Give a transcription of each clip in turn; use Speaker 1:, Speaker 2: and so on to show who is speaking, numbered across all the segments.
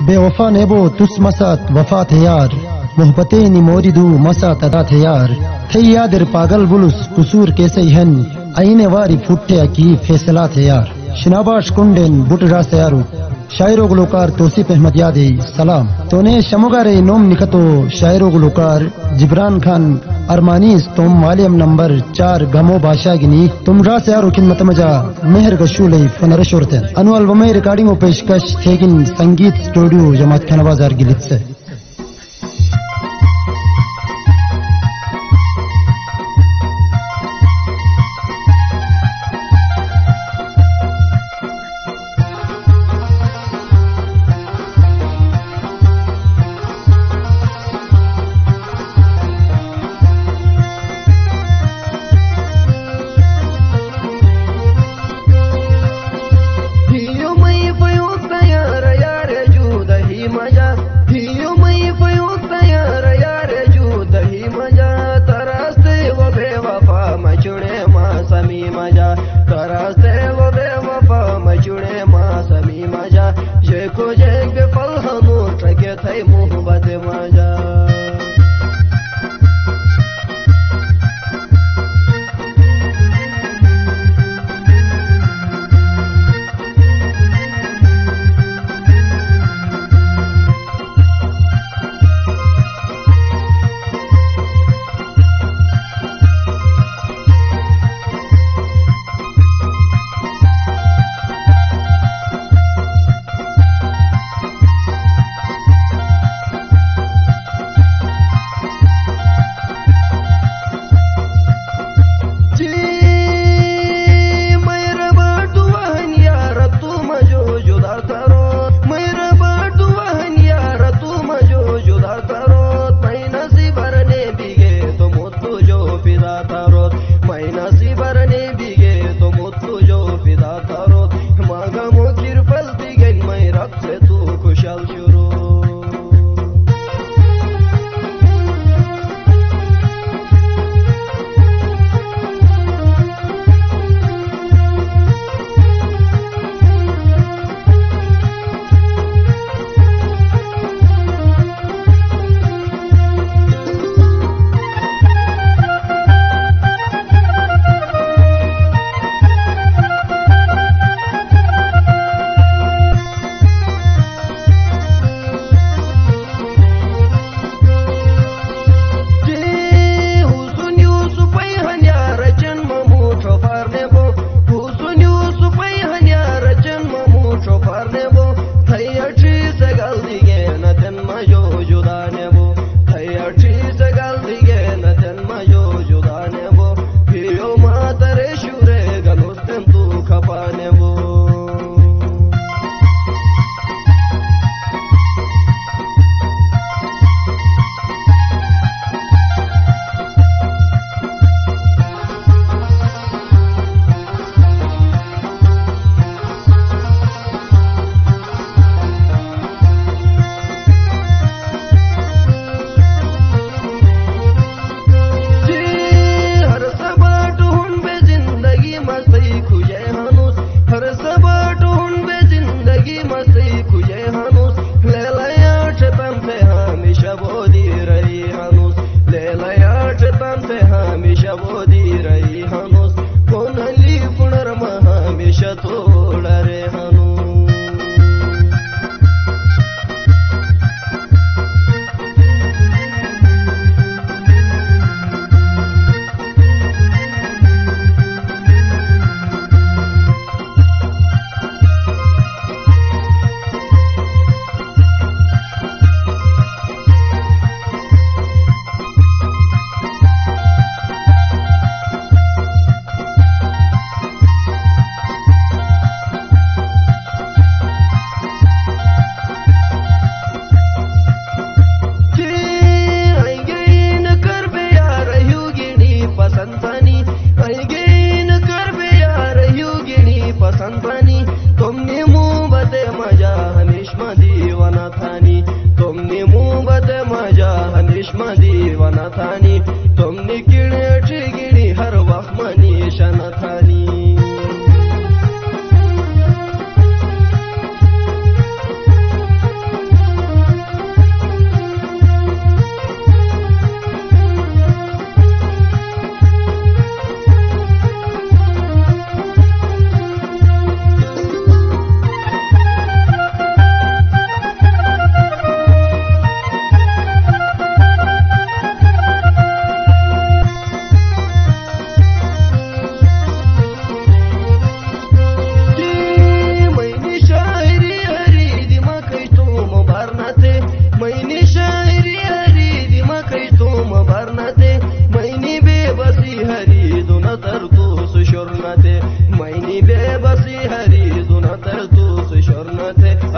Speaker 1: बेवफा नेबो तुस मसात वफा थे यार, मोहब्बते नि मोरिदू मसात अदा थे यार। थे यादर पागल बुलुस कुसूर कैसे हन, आईने वारी फुट्टे की फैसला थे यार। शिनाबाश कुंडेन बुट रास यारू, शायरो गुलकार तोसीफ अहमद यादे सलाम। तोने शमुगारे नोम निकतो शायरो गुलकार जिब्रान खान अरमानीस तुम मालियम नंबर 4 गमो बादशाह गिनी तुम रास यारो खिदमत मजा मेहर गशूले फनरशोरते अनु अल्बमे रिकॉर्डिंग और पेशकश थेगिन संगीत स्टूडियो जमात खाना बाजार गिलित से।
Speaker 2: He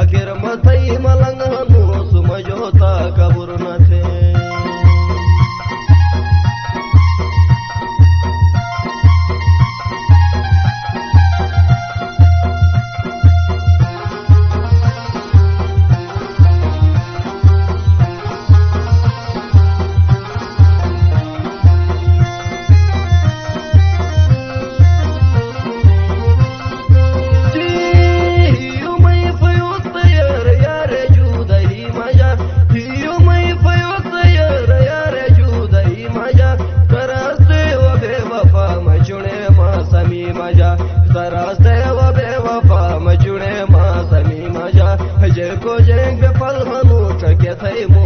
Speaker 2: आखिर मथई मलंग हनु सुमझोता कबूर न थे। को जेंग फल हनु चके थई